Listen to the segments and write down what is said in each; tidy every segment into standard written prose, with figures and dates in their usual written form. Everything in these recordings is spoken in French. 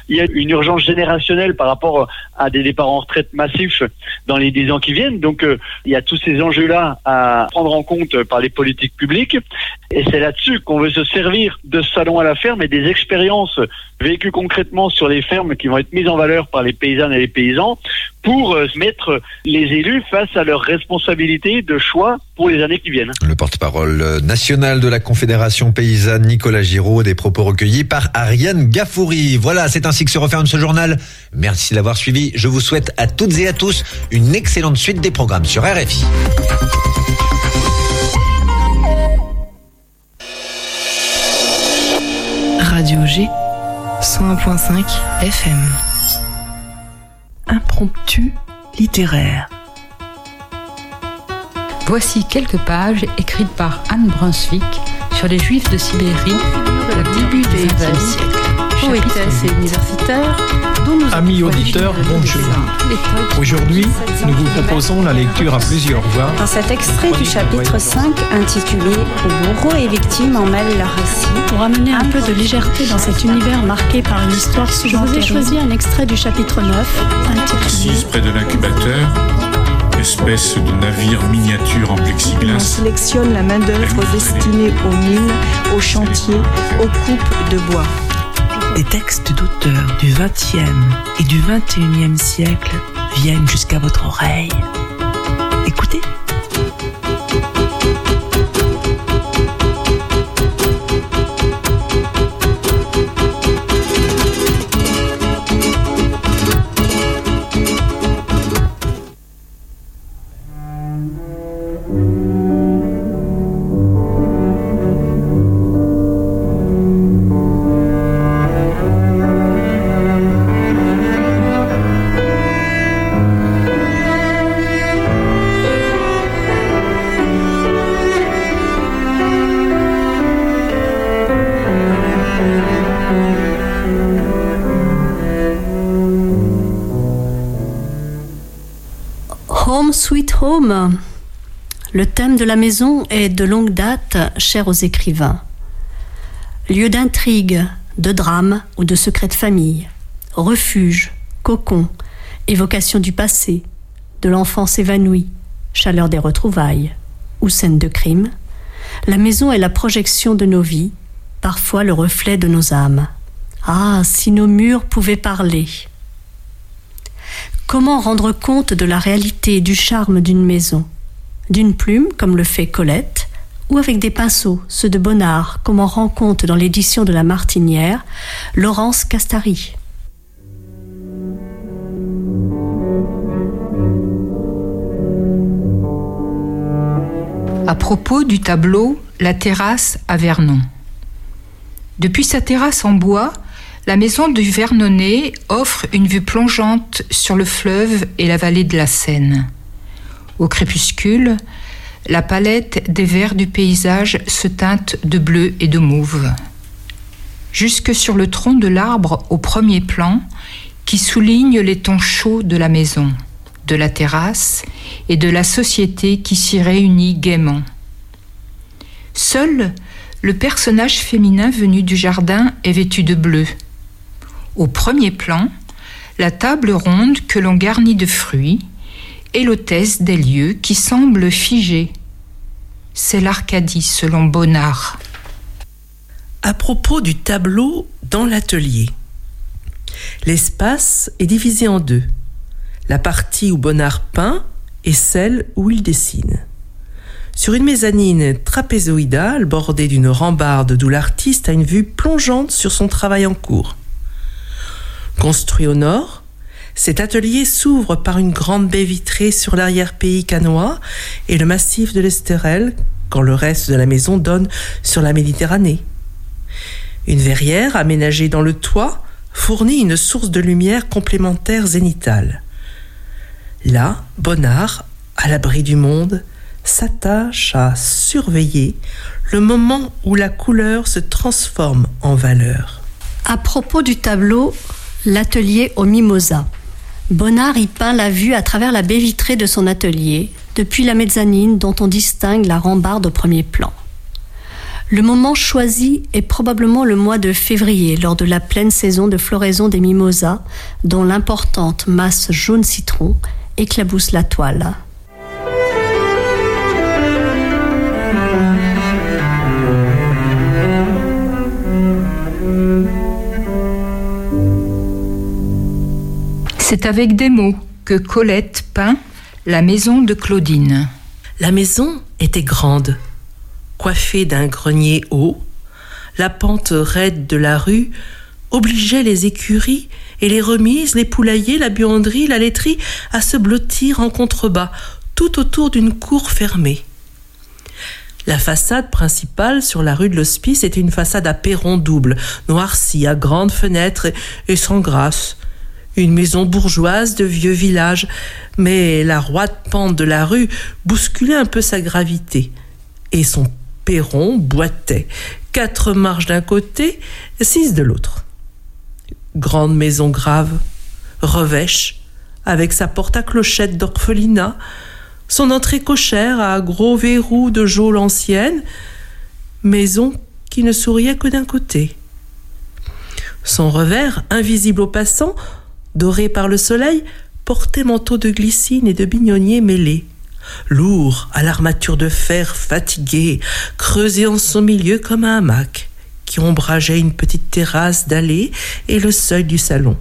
Il y a une urgence générationnelle par rapport à des départs en retraite massifs dans les 10 ans qui viennent. Donc, il y a tous ces enjeux-là à prendre en compte par les politiques publiques. Et c'est là-dessus qu'on veut se servir de ce salon à la ferme et des expériences vécues concrètement sur les fermes qui vont être mises en valeur par les paysannes et les paysans pour mettre les élus face à leurs responsabilités de choix pour les années qui viennent. Le porte-parole national de la Confédération paysanne, Nicolas Giraud, des propos recueillis par Ariane Gaffouri. Voilà, c'est ainsi que se referme ce journal. Merci d'avoir suivi. Je vous souhaite à toutes et à tous une excellente suite des programmes sur RFI. Radio G, 101.5 FM. Impromptu littéraire. Voici quelques pages écrites par Anne Brunswick sur les Juifs de Sibérie De la début du XXe siècle. Poétesse et universitaire, dont nous Amis auditeurs, bonjour. Aujourd'hui, nous vous proposons la lecture à plusieurs voix. Dans cet extrait du chapitre 5 intitulé « Bourreaux et victimes en mêlent leur récit », pour amener un peu de légèreté dans cet univers marqué par une histoire souvent terrible, je vous ai choisi un extrait du chapitre 9 intitulé Assise près de l'incubateur, espèce de navire miniature en plexiglas. On sélectionne la main-d'œuvre destinée aux mines, aux chantiers, aux coupes de bois. Des textes d'auteurs du XXe et du XXIe siècle viennent jusqu'à votre oreille. Écoutez. Home Sweet Home. Le thème de la maison est de longue date cher aux écrivains. Lieu d'intrigue, de drame ou de secret de famille, refuge, cocon, évocation du passé, de l'enfance évanouie, chaleur des retrouvailles ou scène de crime, la maison est la projection de nos vies, parfois le reflet de nos âmes. Ah, si nos murs pouvaient parler! Comment rendre compte de la réalité et du charme d'une maison? D'une plume, comme le fait Colette, ou avec des pinceaux, ceux de Bonnard, comme en rend compte dans l'édition de La Martinière, Laurence Castari. À propos du tableau La terrasse à Vernon. Depuis sa terrasse en bois, la maison du Vernonnet offre une vue plongeante sur le fleuve et la vallée de la Seine. Au crépuscule, la palette des verts du paysage se teinte de bleu et de mauve. Jusque sur le tronc de l'arbre au premier plan, qui souligne les tons chauds de la maison, de la terrasse et de la société qui s'y réunit gaiement. Seul le personnage féminin venu du jardin est vêtu de bleu. Au premier plan, la table ronde que l'on garnit de fruits est l'hôtesse des lieux qui semble figée. C'est l'Arcadie selon Bonnard. À propos du tableau dans l'atelier. L'espace est divisé en deux. La partie où Bonnard peint et celle où il dessine. Sur une mezzanine trapézoïdale bordée d'une rambarde d'où l'artiste a une vue plongeante sur son travail en cours. Construit au nord, cet atelier s'ouvre par une grande baie vitrée sur l'arrière-pays cannois et le massif de l'Esterel, quand le reste de la maison donne sur la Méditerranée. Une verrière aménagée dans le toit fournit une source de lumière complémentaire zénithale. Là, Bonnard, à l'abri du monde, s'attache à surveiller le moment où la couleur se transforme en valeur. À propos du tableau L'atelier aux mimosas. Bonnard y peint la vue à travers la baie vitrée de son atelier, depuis la mezzanine dont on distingue la rambarde au premier plan. Le moment choisi est probablement le mois de février, lors de la pleine saison de floraison des mimosas, dont l'importante masse jaune citron éclabousse la toile. C'est avec des mots que Colette peint la maison de Claudine. La maison était grande, coiffée d'un grenier haut. La pente raide de la rue obligeait les écuries et les remises, les poulaillers, la buanderie, la laiterie à se blottir en contrebas, tout autour d'une cour fermée. La façade principale sur la rue de l'Hospice était une façade à perron double, noircie, à grandes fenêtres et sans grâce. Une maison bourgeoise de vieux village, mais la roide pente de la rue bousculait un peu sa gravité. Et son perron boitait, 4 marches d'un côté, 6 de l'autre. Grande maison grave, revêche, avec sa porte à clochette d'orphelinat, son entrée cochère à gros verrous de geôle ancienne, maison qui ne souriait que d'un côté. Son revers, invisible aux passants, doré par le soleil, portait manteau de glycine et de bignonnier mêlés. Lourd, à l'armature de fer fatiguée, creusé en son milieu comme un hamac, qui ombrageait une petite terrasse d'allée et le seuil du salon.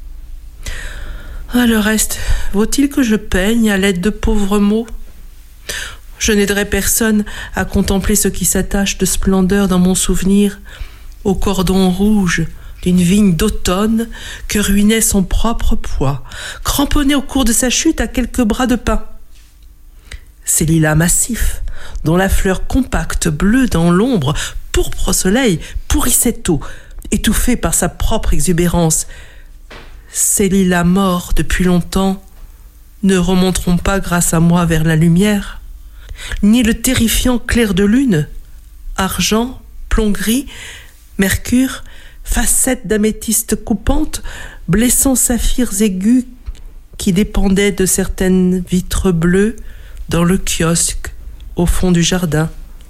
Ah, le reste, vaut-il que je peigne à l'aide de pauvres mots ? Je n'aiderai personne à contempler ce qui s'attache de splendeur dans mon souvenir au cordon rouge d'une vigne d'automne que ruinait son propre poids, cramponné au cours de sa chute à quelques bras de pin. Ces lilas massifs, dont la fleur compacte bleue dans l'ombre, pourpre au soleil, pourrissait tôt, étouffée par sa propre exubérance. Ces lilas morts depuis longtemps ne remonteront pas grâce à moi vers la lumière, ni le terrifiant clair de lune, argent, plomb gris, mercure, facettes d'améthyste coupantes, blessants saphirs aigus qui dépendaient de certaines vitres bleues dans le kiosque au fond du jardin.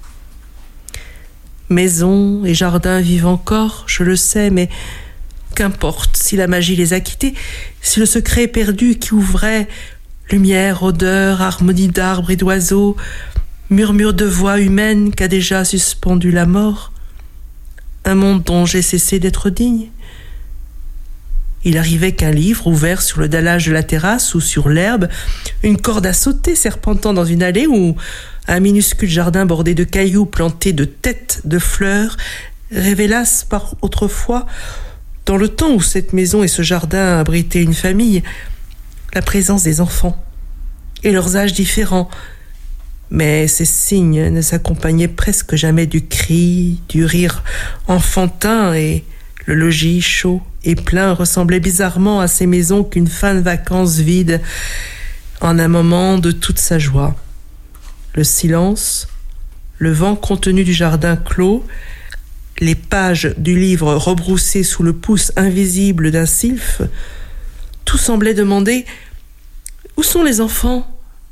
Maison et jardin vivent encore, je le sais, mais qu'importe si la magie les a quittés, si le secret perdu qui ouvrait lumière, odeur, harmonie d'arbres et d'oiseaux, murmure de voix humaine qu'a déjà suspendu la mort, un monde dont j'ai cessé d'être digne. Il arrivait qu'un livre ouvert sur le dallage de la terrasse ou sur l'herbe, une corde à sauter serpentant dans une allée ou un minuscule jardin bordé de cailloux plantés de têtes de fleurs révélassent par autrefois, dans le temps où cette maison et ce jardin abritaient une famille, la présence des enfants et leurs âges différents. Mais ces signes ne s'accompagnaient presque jamais du cri, du rire enfantin, et le logis chaud et plein ressemblait bizarrement à ces maisons qu'une fin de vacances vide en un moment de toute sa joie. Le silence, le vent contenu du jardin clos, les pages du livre rebroussées sous le pouce invisible d'un sylphe, tout semblait demander « Où sont les enfants ?»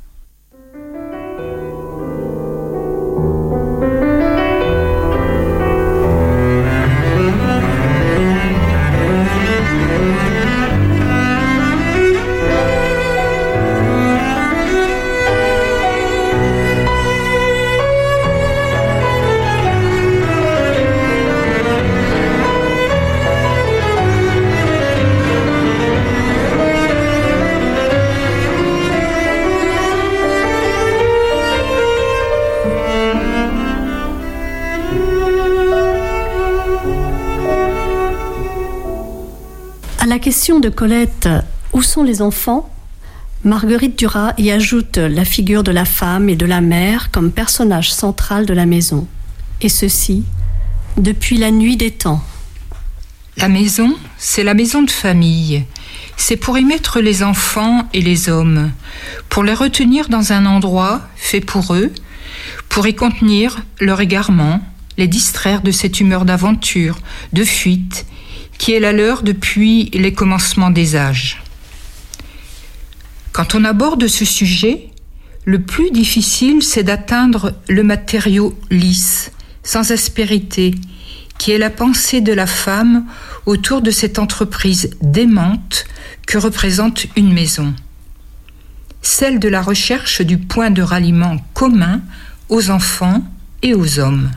À la question de Colette « Où sont les enfants ?», Marguerite Duras y ajoute la figure de la femme et de la mère comme personnage central de la maison. Et ceci, depuis la nuit des temps. La maison, c'est la maison de famille. C'est pour y mettre les enfants et les hommes, pour les retenir dans un endroit fait pour eux, pour y contenir leur égarement, les distraire de cette humeur d'aventure, de fuite, qui est la leur depuis les commencements des âges. Quand on aborde ce sujet, le plus difficile, c'est d'atteindre le matériau lisse, sans aspérité, qui est la pensée de la femme autour de cette entreprise démente que représente une maison. Celle de la recherche du point de ralliement commun aux enfants et aux hommes.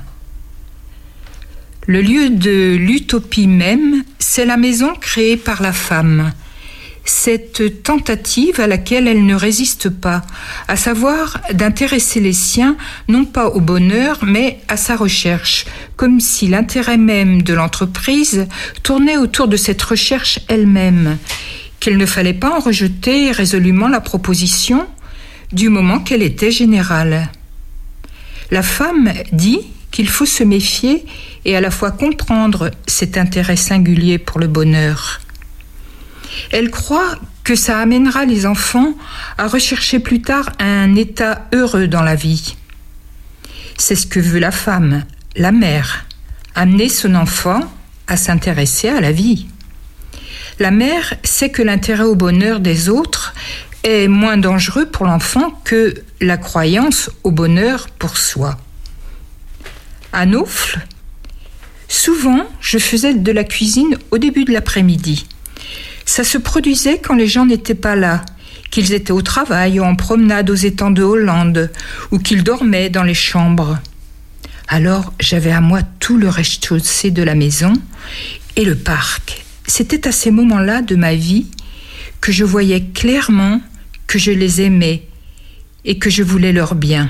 Le lieu de l'utopie même, c'est la maison créée par la femme. Cette tentative à laquelle elle ne résiste pas, à savoir d'intéresser les siens non pas au bonheur mais à sa recherche, comme si l'intérêt même de l'entreprise tournait autour de cette recherche elle-même, qu'il ne fallait pas en rejeter résolument la proposition du moment qu'elle était générale. La femme dit qu'il faut se méfier et à la fois comprendre cet intérêt singulier pour le bonheur. Elle croit que ça amènera les enfants à rechercher plus tard un état heureux dans la vie. C'est ce que veut la femme, la mère, amener son enfant à s'intéresser à la vie. La mère sait que l'intérêt au bonheur des autres est moins dangereux pour l'enfant que la croyance au bonheur pour soi. À Naufle, souvent je faisais de la cuisine au début de l'après-midi. Ça se produisait quand les gens n'étaient pas là, qu'ils étaient au travail ou en promenade aux étangs de Hollande, ou qu'ils dormaient dans les chambres. Alors j'avais à moi tout le rez-de-chaussée de la maison et le parc. C'était à ces moments-là de ma vie que je voyais clairement que je les aimais et que je voulais leur bien.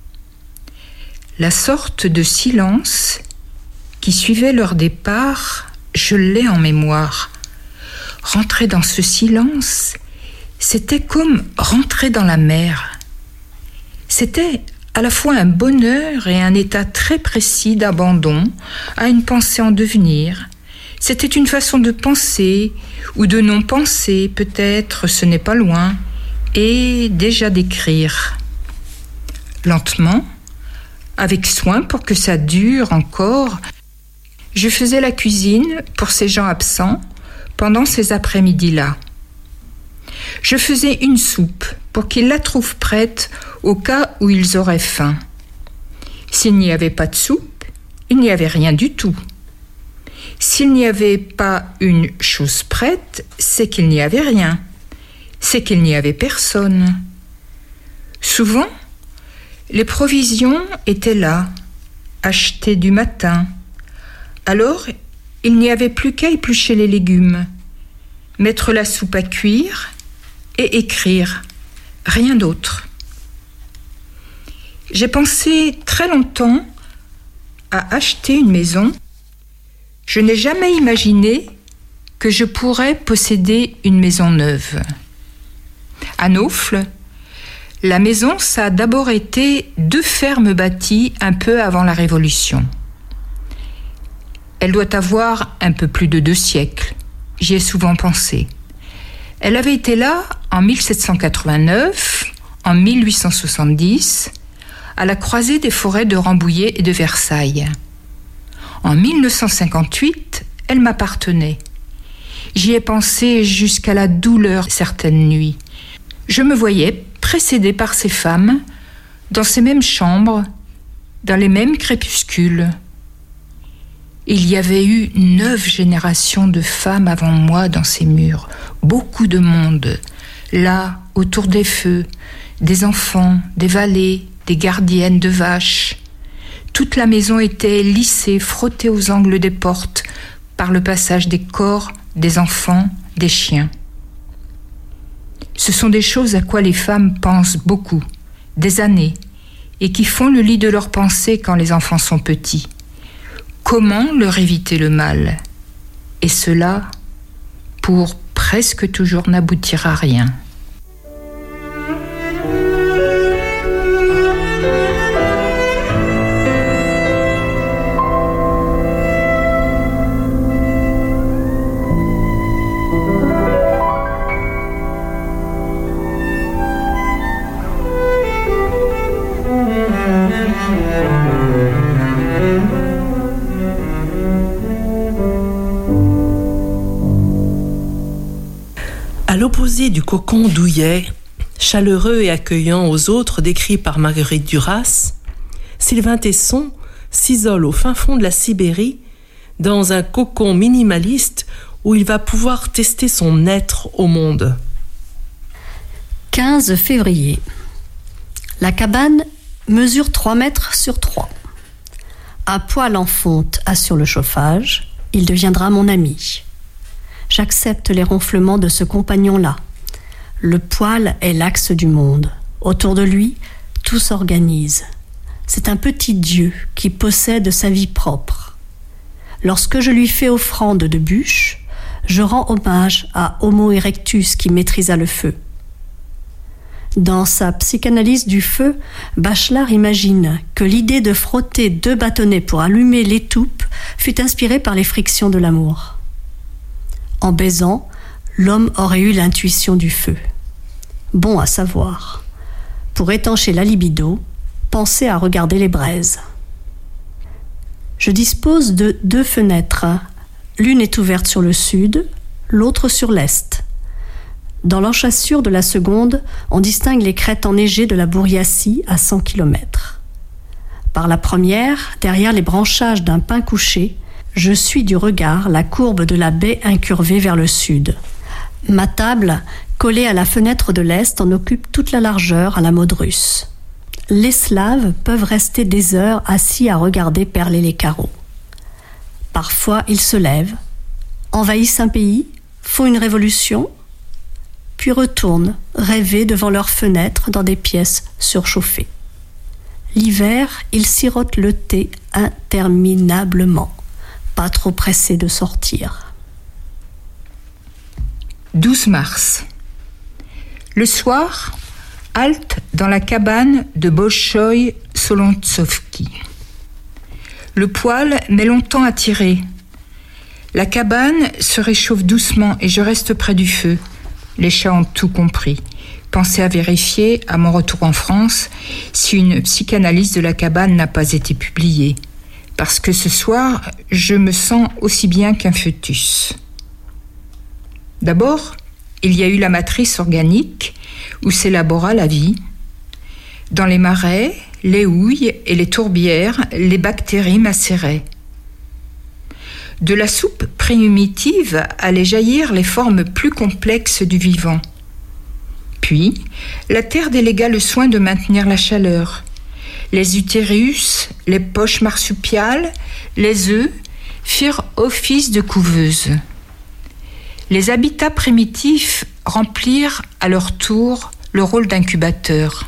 La sorte de silence qui suivait leur départ, je l'ai en mémoire. Rentrer dans ce silence, c'était comme rentrer dans la mer. C'était à la fois un bonheur et un état très précis d'abandon à une pensée en devenir. C'était une façon de penser ou de non penser, peut-être, ce n'est pas loin, et déjà d'écrire. Lentement, avec soin pour que ça dure encore, je faisais la cuisine pour ces gens absents pendant ces après-midi-là. Je faisais une soupe pour qu'ils la trouvent prête au cas où ils auraient faim. S'il n'y avait pas de soupe, il n'y avait rien du tout. S'il n'y avait pas une chose prête, c'est qu'il n'y avait rien. C'est qu'il n'y avait personne. Souvent, les provisions étaient là, achetées du matin. Alors, il n'y avait plus qu'à éplucher les légumes, mettre la soupe à cuire et écrire. Rien d'autre. J'ai pensé très longtemps à acheter une maison. Je n'ai jamais imaginé que je pourrais posséder une maison neuve. À Naufle, la maison, ça a d'abord été 2 fermes bâties un peu avant la Révolution. Elle doit avoir un peu plus de 2 siècles. J'y ai souvent pensé. Elle avait été là en 1789, en 1870, à la croisée des forêts de Rambouillet et de Versailles. En 1958, elle m'appartenait. J'y ai pensé jusqu'à la douleur certaines nuits. Je me voyais précédée par ces femmes, dans ces mêmes chambres, dans les mêmes crépuscules. Il y avait eu 9 générations de femmes avant moi dans ces murs. Beaucoup de monde, là, autour des feux, des enfants, des valets, des gardiennes de vaches. Toute la maison était lissée, frottée aux angles des portes, par le passage des corps, des enfants, des chiens. Ce sont des choses à quoi les femmes pensent beaucoup, des années, et qui font le lit de leurs pensées quand les enfants sont petits. Comment leur éviter le mal? Et cela, pour presque toujours n'aboutir à rien. À l'opposé du cocon douillet, chaleureux et accueillant aux autres décrit par Marguerite Duras, Sylvain Tesson s'isole au fin fond de la Sibérie, dans un cocon minimaliste où il va pouvoir tester son être au monde. 15 février. La cabane mesure 3 mètres sur 3. Un poêle en fonte assure le chauffage. Il deviendra mon ami. J'accepte les ronflements de ce compagnon-là. Le poêle est l'axe du monde. Autour de lui, tout s'organise. C'est un petit dieu qui possède sa vie propre. Lorsque je lui fais offrande de bûches, je rends hommage à Homo erectus qui maîtrisa le feu. Dans sa psychanalyse du feu, Bachelard imagine que l'idée de frotter 2 bâtonnets pour allumer l'étoupe fut inspirée par les frictions de l'amour. En baisant, l'homme aurait eu l'intuition du feu. Bon à savoir. Pour étancher la libido, pensez à regarder les braises. Je dispose de 2 fenêtres. L'une est ouverte sur le sud, l'autre sur l'est. Dans l'enchassure de la seconde, on distingue les crêtes enneigées de la Bouriatie à 100 km. Par la première, derrière les branchages d'un pin couché, je suis du regard la courbe de la baie incurvée vers le sud. Ma table, collée à la fenêtre de l'est, en occupe toute la largeur à la mode russe. Les Slaves peuvent rester des heures assis à regarder perler les carreaux. Parfois, ils se lèvent, envahissent un pays, font une révolution, puis retournent rêver devant leurs fenêtres dans des pièces surchauffées. L'hiver, ils sirotent le thé interminablement, pas trop pressés de sortir. 12 mars. Le soir, halte dans la cabane de Bolchoï Solontsovki. Le poêle met longtemps à tirer. La cabane se réchauffe doucement et je reste près du feu. Les chats ont tout compris. Pensez à vérifier, à mon retour en France, si une psychanalyse de la cabane n'a pas été publiée. Parce que ce soir, je me sens aussi bien qu'un fœtus. D'abord, il y a eu la matrice organique où s'élabora la vie. Dans les marais, les houilles et les tourbières, les bactéries macéraient. De la soupe primitive allaient jaillir les formes plus complexes du vivant. Puis, la terre délégua le soin de maintenir la chaleur. Les utérus, les poches marsupiales, les œufs firent office de couveuse. Les habitats primitifs remplirent à leur tour le rôle d'incubateur.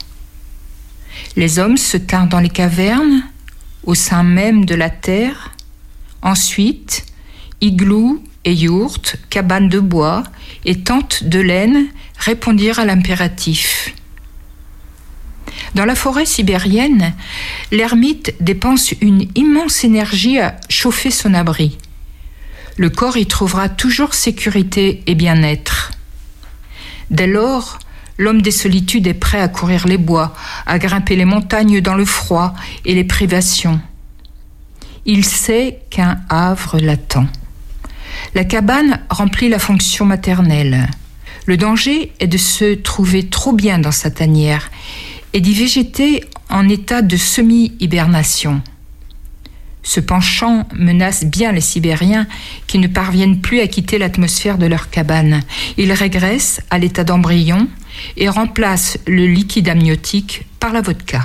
Les hommes se tinrent dans les cavernes, au sein même de la terre. Ensuite, igloos et yourtes, cabanes de bois et tentes de laine répondirent à l'impératif. Dans la forêt sibérienne, l'ermite dépense une immense énergie à chauffer son abri. Le corps y trouvera toujours sécurité et bien-être. Dès lors, l'homme des solitudes est prêt à courir les bois, à grimper les montagnes dans le froid et les privations. Il sait qu'un havre l'attend. La cabane remplit la fonction maternelle. Le danger est de se trouver trop bien dans sa tanière et d'y végéter en état de semi-hibernation. Ce penchant menace bien les Sibériens qui ne parviennent plus à quitter l'atmosphère de leur cabane. Ils régressent à l'état d'embryon et remplacent le liquide amniotique par la vodka.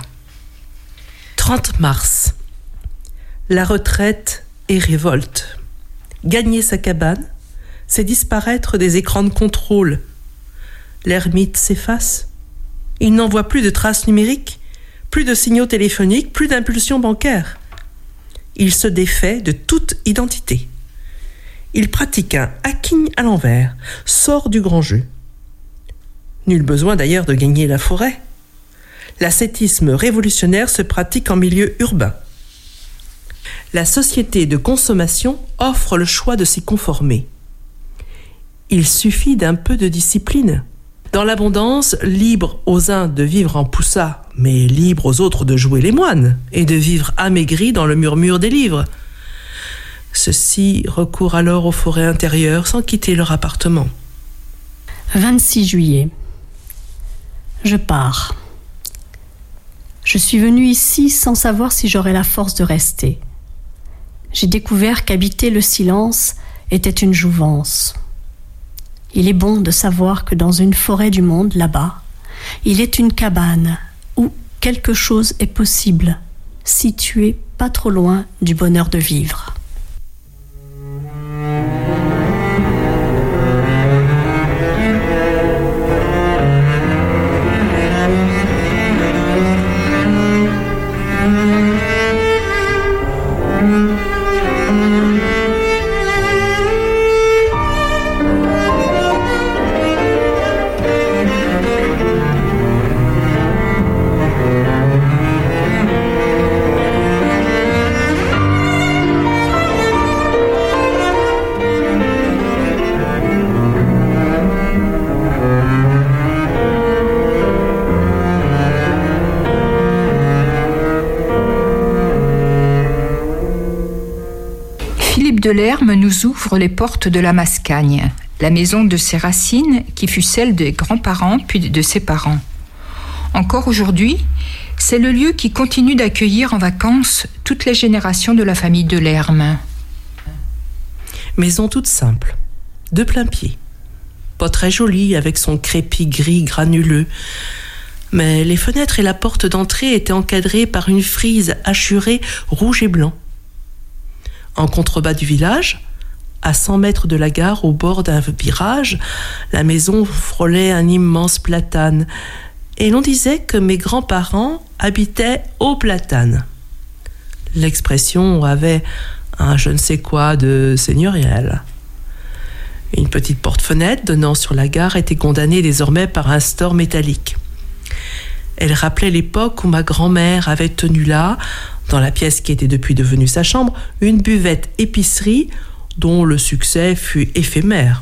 30 mars. La retraite et révolte. Gagner sa cabane, c'est disparaître des écrans de contrôle. L'ermite s'efface. Il n'envoie plus de traces numériques, plus de signaux téléphoniques, plus d'impulsions bancaires. Il se défait de toute identité. Il pratique un hacking à l'envers, sort du grand jeu. Nul besoin d'ailleurs de gagner la forêt. L'ascétisme révolutionnaire se pratique en milieu urbain. La société de consommation offre le choix de s'y conformer. Il suffit d'un peu de discipline. Dans l'abondance, libre aux uns de vivre en poussah, mais libre aux autres de jouer les moines et de vivre amaigris dans le murmure des livres. Ceux-ci recourent alors aux forêts intérieures sans quitter leur appartement. 26 juillet. Je pars. Je suis venue ici sans savoir si j'aurais la force de rester. J'ai découvert qu'habiter le silence était une jouvence. Il est bon de savoir que dans une forêt du monde, là-bas, il est une cabane où quelque chose est possible, située pas trop loin du bonheur de vivre. Delerme nous ouvre les portes de la Mascagne, la maison de ses racines qui fut celle des grands-parents puis de ses parents. Encore aujourd'hui, c'est le lieu qui continue d'accueillir en vacances toutes les générations de la famille Delerme. Maison toute simple, de plein pied. Pas très jolie avec son crépi gris granuleux. Mais les fenêtres et la porte d'entrée étaient encadrées par une frise hachurée rouge et blanc. En contrebas du village, à 100 mètres de la gare, au bord d'un virage, la maison frôlait un immense platane. Et l'on disait que mes grands-parents habitaient au platane. L'expression avait un je ne sais quoi de seigneurial. Une petite porte-fenêtre donnant sur la gare était condamnée désormais par un store métallique. Elle rappelait l'époque où ma grand-mère avait tenu là, dans la pièce qui était depuis devenue sa chambre, une buvette épicerie dont le succès fut éphémère.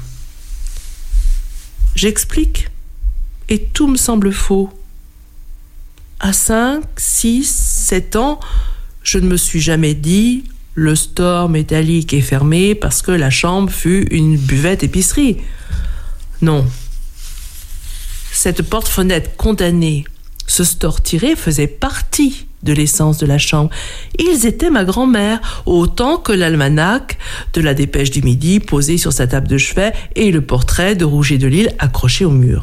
J'explique, et tout me semble faux. À 5, 6, 7 ans, je ne me suis jamais dit « le store métallique est fermé parce que la chambre fut une buvette épicerie ». Non. Cette porte-fenêtre condamnée, ce store tiré faisait partie de l'essence de la chambre. Ils étaient ma grand-mère, autant que l'almanach de la Dépêche du Midi posé sur sa table de chevet et le portrait de Rouget de Lille accroché au mur.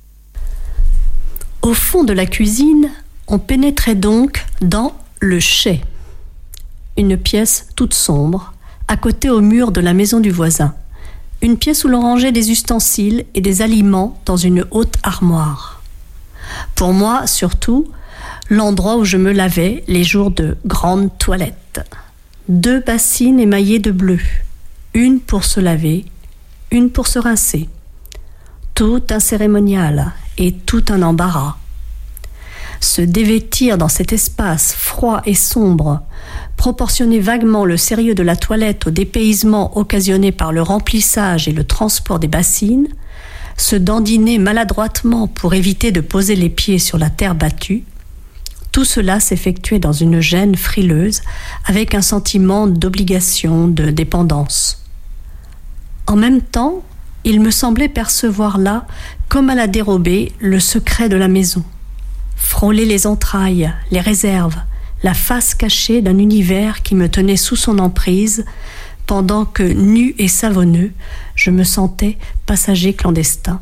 Au fond de la cuisine, on pénétrait donc dans le chai. Une pièce toute sombre, à côté au mur de la maison du voisin. Une pièce où l'on rangeait des ustensiles et des aliments dans une haute armoire. Pour moi, surtout, l'endroit où je me lavais les jours de grande toilette. 2 bassines émaillées de bleu, une pour se laver, une pour se rincer. Tout un cérémonial et tout un embarras. Se dévêtir dans cet espace froid et sombre, proportionner vaguement le sérieux de la toilette au dépaysement occasionné par le remplissage et le transport des bassines, se dandiner maladroitement pour éviter de poser les pieds sur la terre battue, tout cela s'effectuait dans une gêne frileuse, avec un sentiment d'obligation, de dépendance. En même temps, il me semblait percevoir là, comme à la dérobée, le secret de la maison. Frôler les entrailles, les réserves, la face cachée d'un univers qui me tenait sous son emprise, pendant que, nu et savonneux, je me sentais passager clandestin.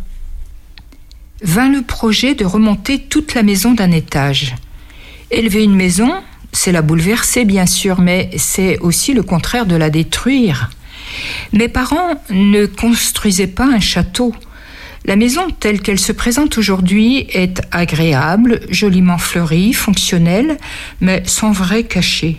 Vint le projet de remonter toute la maison d'un étage. Élever une maison, c'est la bouleverser bien sûr, mais c'est aussi le contraire de la détruire. Mes parents ne construisaient pas un château. La maison telle qu'elle se présente aujourd'hui est agréable, joliment fleurie, fonctionnelle, mais sans vrai cachet.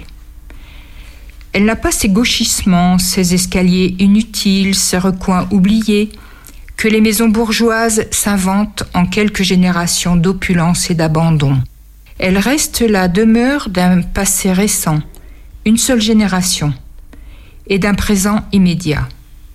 Elle n'a pas ces gauchissements, ces escaliers inutiles, ces recoins oubliés, que les maisons bourgeoises s'inventent en quelques générations d'opulence et d'abandon. Elle reste la demeure d'un passé récent, une seule génération, et d'un présent immédiat.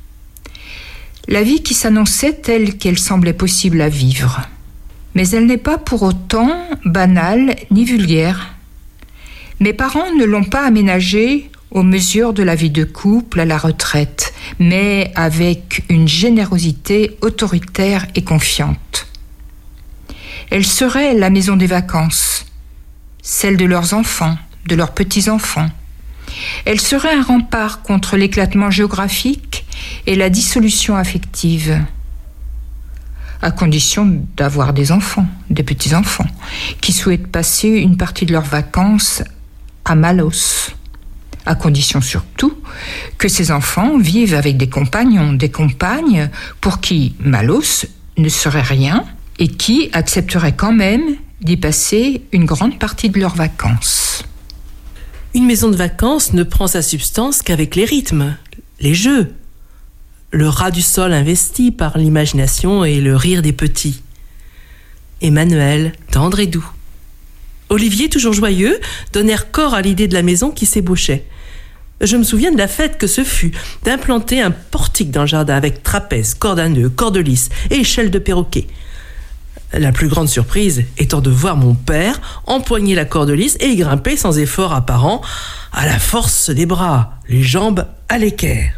La vie qui s'annonçait telle qu'elle semblait possible à vivre. Mais elle n'est pas pour autant banale ni vulgaire. Mes parents ne l'ont pas aménagée aux mesures de la vie de couple à la retraite, mais avec une générosité autoritaire et confiante. Elle serait la maison des vacances. celles de leurs enfants, de leurs petits-enfants. Elle serait un rempart contre l'éclatement géographique et la dissolution affective, à condition d'avoir des enfants, des petits-enfants, qui souhaitent passer une partie de leurs vacances à Malos, à condition surtout que ces enfants vivent avec des compagnons, des compagnes pour qui Malos ne serait rien et qui accepteraient quand même d'y passer une grande partie de leurs vacances. Une maison de vacances ne prend sa substance qu'avec les rythmes, les jeux, le ras du sol investi par l'imagination et le rire des petits. Emmanuel, tendre et doux. Olivier, toujours joyeux, donnèrent corps à l'idée de la maison qui s'ébauchait. Je me souviens de la fête que ce fut d'implanter un portique dans le jardin avec trapèze, corde à nœud, corde lisse et échelle de perroquet. La plus grande surprise étant de voir mon père empoigner la corde lisse et y grimper sans effort apparent, à la force des bras, les jambes à l'équerre.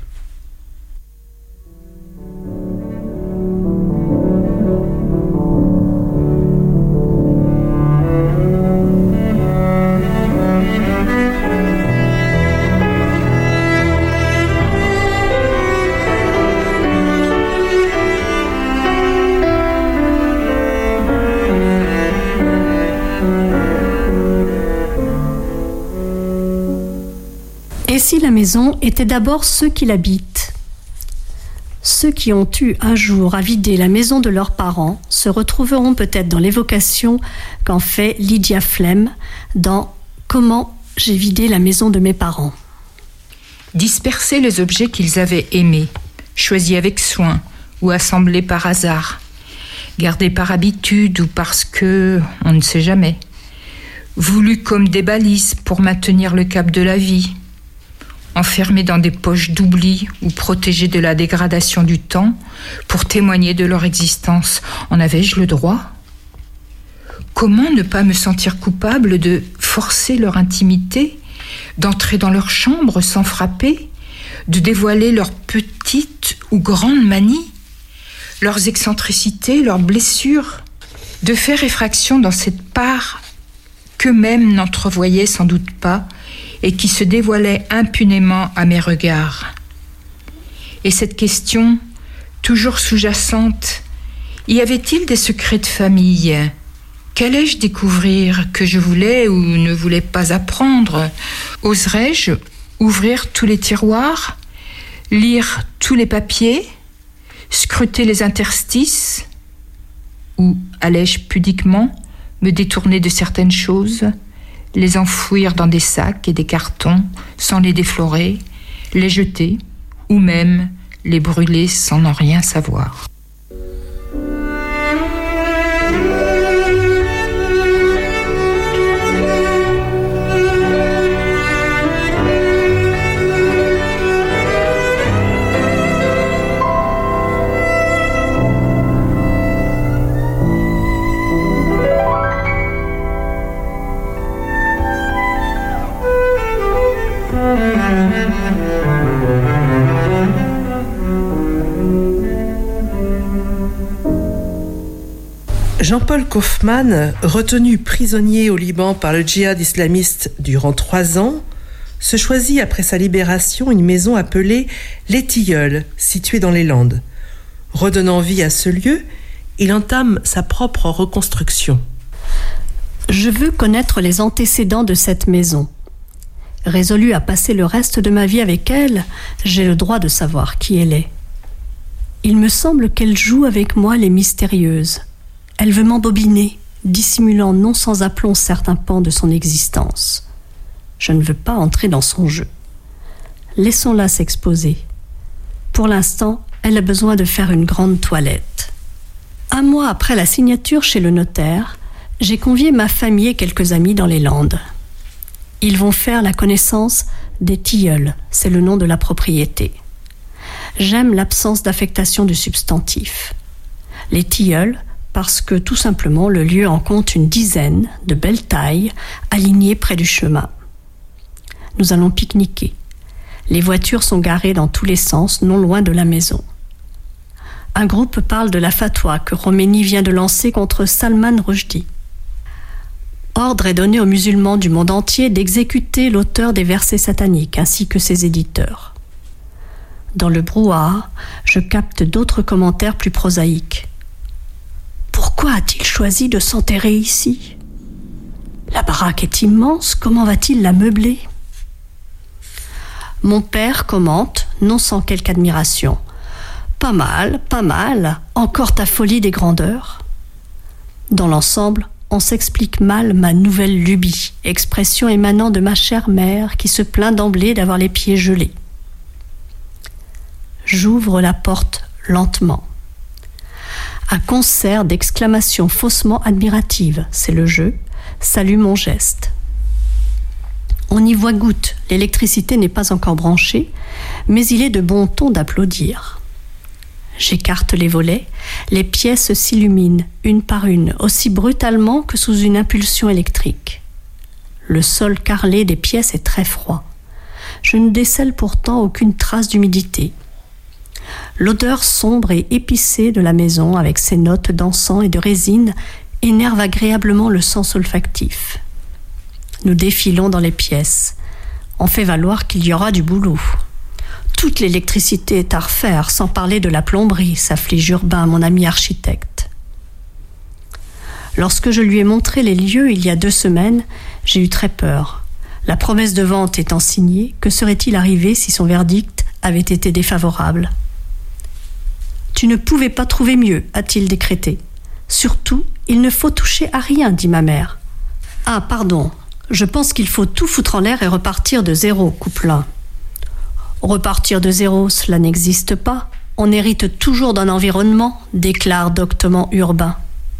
Et si la maison était d'abord ceux qui l'habitent? Ceux qui ont eu un jour à vider la maison de leurs parents se retrouveront peut-être dans l'évocation qu'en fait Lydia Flem dans « Comment j'ai vidé la maison de mes parents ». Disperser les objets qu'ils avaient aimés, choisis avec soin ou assemblés par hasard, gardés par habitude ou parce que, on ne sait jamais, voulus comme des balises pour maintenir le cap de la vie, enfermés dans des poches d'oubli ou protégés de la dégradation du temps pour témoigner de leur existence. En avais-je le droit ? Comment ne pas me sentir coupable de forcer leur intimité, d'entrer dans leur chambre sans frapper, de dévoiler leurs petites ou grandes manies, leurs excentricités, leurs blessures, de faire effraction dans cette part qu'eux-mêmes n'entrevoyaient sans doute pas et qui se dévoilait impunément à mes regards. Et cette question, toujours sous-jacente, y avait-il des secrets de famille ? Qu'allais-je découvrir que je voulais ou ne voulais pas apprendre ? Oserais-je ouvrir tous les tiroirs, lire tous les papiers, scruter les interstices ? Ou allais-je pudiquement me détourner de certaines choses, les enfouir dans des sacs et des cartons sans les déflorer, les jeter ou même les brûler sans en rien savoir. Jean-Paul Kaufmann, retenu prisonnier au Liban par le djihad islamiste durant 3 ans, se choisit après sa libération une maison appelée Les Tilleuls, située dans les Landes. Redonnant vie à ce lieu, il entame sa propre reconstruction. Je veux connaître les antécédents de cette maison. Résolu à passer le reste de ma vie avec elle, j'ai le droit de savoir qui elle est. Il me semble qu'elle joue avec moi les mystérieuses. Elle veut m'embobiner, dissimulant non sans aplomb certains pans de son existence. Je ne veux pas entrer dans son jeu. Laissons-la s'exposer. Pour l'instant, elle a besoin de faire une grande toilette. 1 mois après la signature chez le notaire, j'ai convié ma famille et quelques amis dans les Landes. Ils vont faire la connaissance des Tilleuls, c'est le nom de la propriété. J'aime l'absence d'affectation du substantif. Les Tilleuls, parce que tout simplement le lieu en compte une dizaine de belles tailles alignées près du chemin. Nous allons pique-niquer. Les voitures sont garées dans tous les sens, non loin de la maison. Un groupe parle de la fatwa que Khomeini vient de lancer contre Salman Rushdie. Ordre est donné aux musulmans du monde entier d'exécuter l'auteur des versets sataniques ainsi que ses éditeurs. Dans le brouhaha, je capte d'autres commentaires plus prosaïques. Pourquoi a-t-il choisi de s'enterrer ici ? La baraque est immense, comment va-t-il la meubler ? Mon père commente, non sans quelque admiration. Pas mal, encore ta folie des grandeurs. Dans l'ensemble, on s'explique mal ma nouvelle lubie, expression émanant de ma chère mère qui se plaint d'emblée d'avoir les pieds gelés. J'ouvre la porte lentement. Un concert d'exclamations faussement admiratives, c'est le jeu, salue mon geste. On y voit goutte, l'électricité n'est pas encore branchée, mais il est de bon ton d'applaudir. J'écarte les volets, les pièces s'illuminent, une par une, aussi brutalement que sous une impulsion électrique. Le sol carrelé des pièces est très froid. Je ne décèle pourtant aucune trace d'humidité. L'odeur sombre et épicée de la maison, avec ses notes d'encens et de résine, énerve agréablement le sens olfactif. Nous défilons dans les pièces. On fait valoir qu'il y aura du boulot. Toute l'électricité est à refaire, sans parler de la plomberie, s'afflige Urbain, mon ami architecte. Lorsque je lui ai montré les lieux il y a 2 semaines, j'ai eu très peur. La promesse de vente étant signée, que serait-il arrivé si son verdict avait été défavorable ? Tu ne pouvais pas trouver mieux, a-t-il décrété. Surtout, il ne faut toucher à rien, dit ma mère. Ah, pardon, je pense qu'il faut tout foutre en l'air et repartir de zéro, coupe l'un. Repartir de zéro, cela n'existe pas. On hérite toujours d'un environnement, déclare doctement Urbain.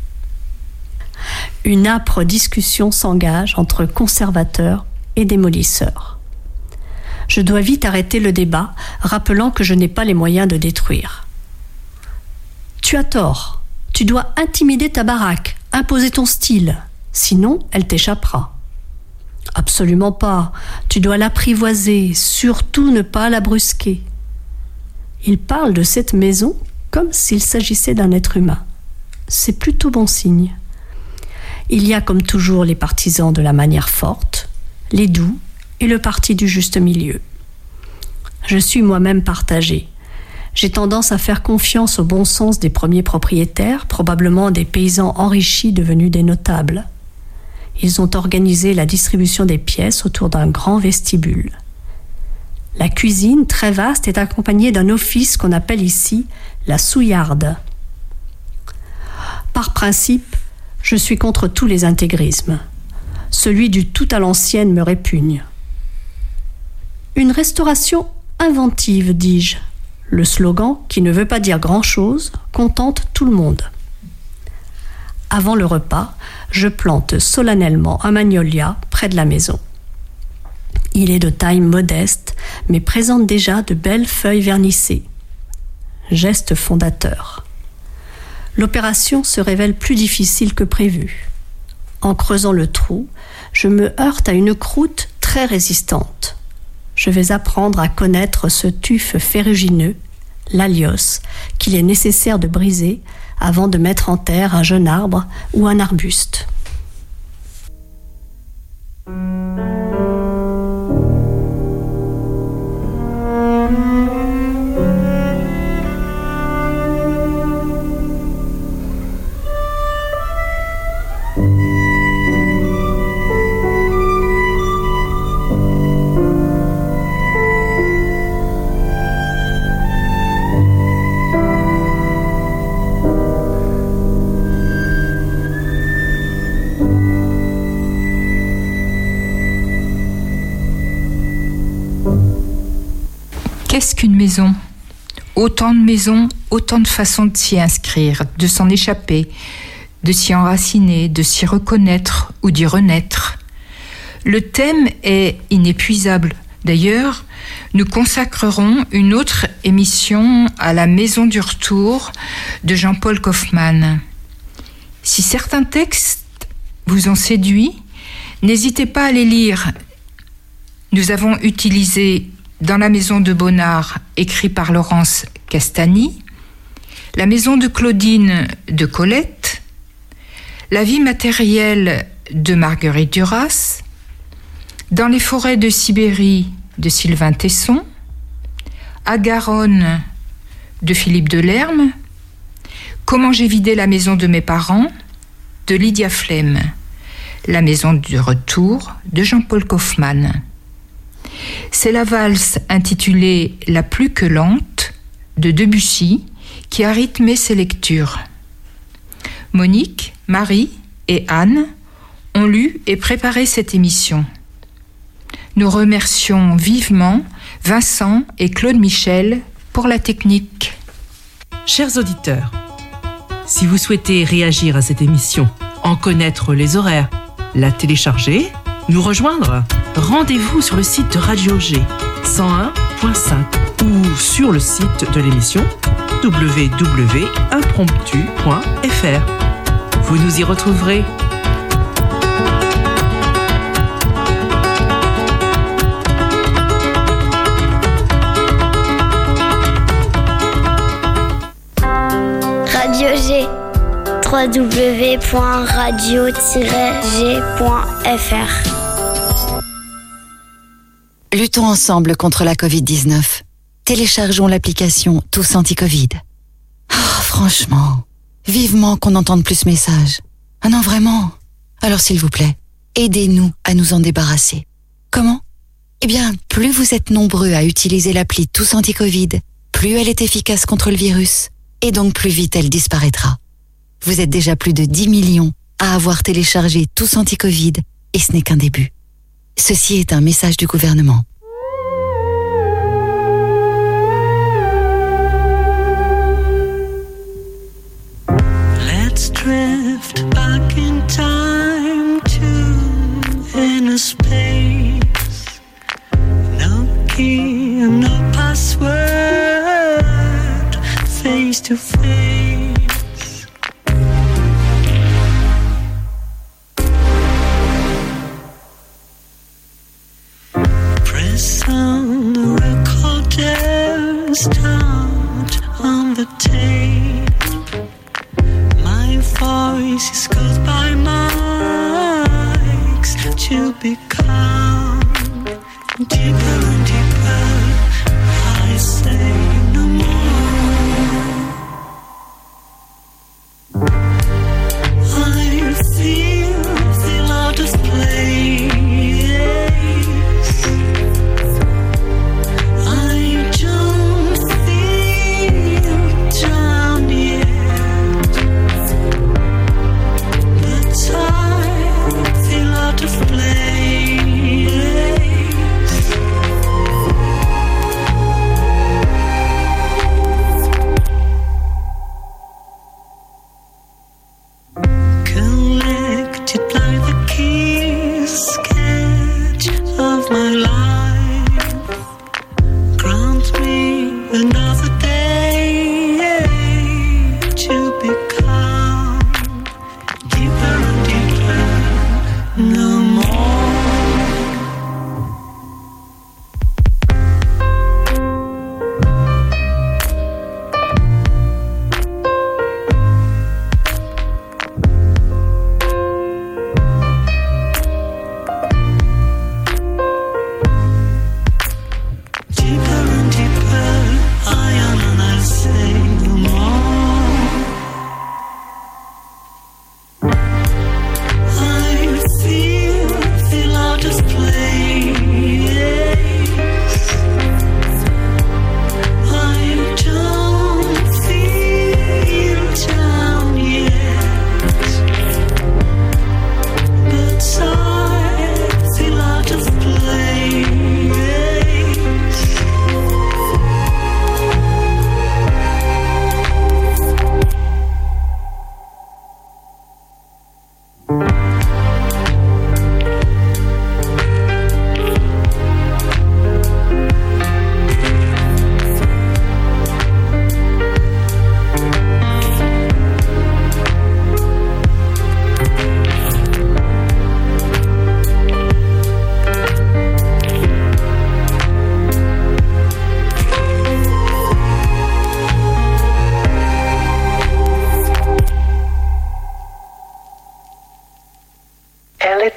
Une âpre discussion s'engage entre conservateurs et démolisseurs. Je dois vite arrêter le débat, rappelant que je n'ai pas les moyens de détruire. Tu as tort. Tu dois intimider ta baraque, imposer ton style. Sinon, elle t'échappera. Absolument pas. Tu dois l'apprivoiser, surtout ne pas la brusquer. Il parle de cette maison comme s'il s'agissait d'un être humain. C'est plutôt bon signe. Il y a comme toujours les partisans de la manière forte, les doux et le parti du juste milieu. Je suis moi-même partagée. J'ai tendance à faire confiance au bon sens des premiers propriétaires, probablement des paysans enrichis devenus des notables. Ils ont organisé la distribution des pièces autour d'un grand vestibule. La cuisine, très vaste, est accompagnée d'un office qu'on appelle ici la souillarde. Par principe, je suis contre tous les intégrismes. Celui du tout à l'ancienne me répugne. Une restauration inventive, dis-je. Le slogan, qui ne veut pas dire grand-chose, contente tout le monde. Avant le repas, je plante solennellement un magnolia près de la maison. Il est de taille modeste, mais présente déjà de belles feuilles vernissées. Geste fondateur. L'opération se révèle plus difficile que prévu. En creusant le trou, je me heurte à une croûte très résistante. Je vais apprendre à connaître ce tuf ferrugineux, l'allios, qu'il est nécessaire de briser avant de mettre en terre un jeune arbre ou un arbuste. Qu'est-ce qu'une maison ? Autant de maisons, autant de façons de s'y inscrire, de s'en échapper, de s'y enraciner, de s'y reconnaître ou d'y renaître. Le thème est inépuisable. D'ailleurs, nous consacrerons une autre émission à la maison du retour de Jean-Paul Kaufmann. Si certains textes vous ont séduit, n'hésitez pas à les lire. Nous avons utilisé Dans la maison de Bonnard, écrit par Laurence Castagny, La maison de Claudine de Colette, La vie matérielle de Marguerite Duras, Dans les forêts de Sibérie de Sylvain Tesson, À Garonne de Philippe Delerme, Comment j'ai vidé la maison de mes parents de Lydia Flem, La maison du retour de Jean-Paul Kaufmann. C'est la valse intitulée La plus que lente de Debussy qui a rythmé ses lectures. Monique, Marie et Anne ont lu et préparé cette émission. Nous remercions vivement Vincent et Claude Michel pour la technique. Chers auditeurs, si vous souhaitez réagir à cette émission, en connaître les horaires, la télécharger, nous rejoindre, rendez-vous sur le site de Radio G 101.5 ou sur le site de l'émission www.impromptu.fr. Vous nous y retrouverez. Radio G, www.radio-g.fr. Luttons ensemble contre la Covid-19. Téléchargeons l'application Tous Anti-Covid. Oh, franchement, vivement qu'on entende plus ce message. Ah non, vraiment. Alors s'il vous plaît, aidez-nous à nous en débarrasser. Comment ? Eh bien, plus vous êtes nombreux à utiliser l'appli Tous Anti-Covid, plus elle est efficace contre le virus, et donc plus vite elle disparaîtra. Vous êtes déjà plus de 10 millions à avoir téléchargé Tous Anti-Covid, et ce n'est qu'un début. Ceci est un message du gouvernement. Let's drift back in time to inner space. No key and no password, face to face. Press on the recorder, start on the tape. My voice is called by mics to become deeper and deeper. I say no more. I feel out of place. I don't feel drowned yet, but I feel out of place.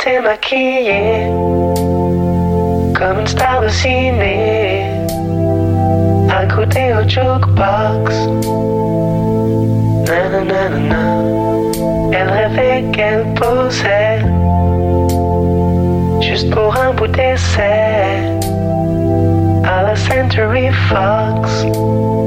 était maquillée comme une star de ciné, à côté au jukebox. Nanana, elle rêvait qu'elle posait juste pour un bout d'essai à la Century Fox.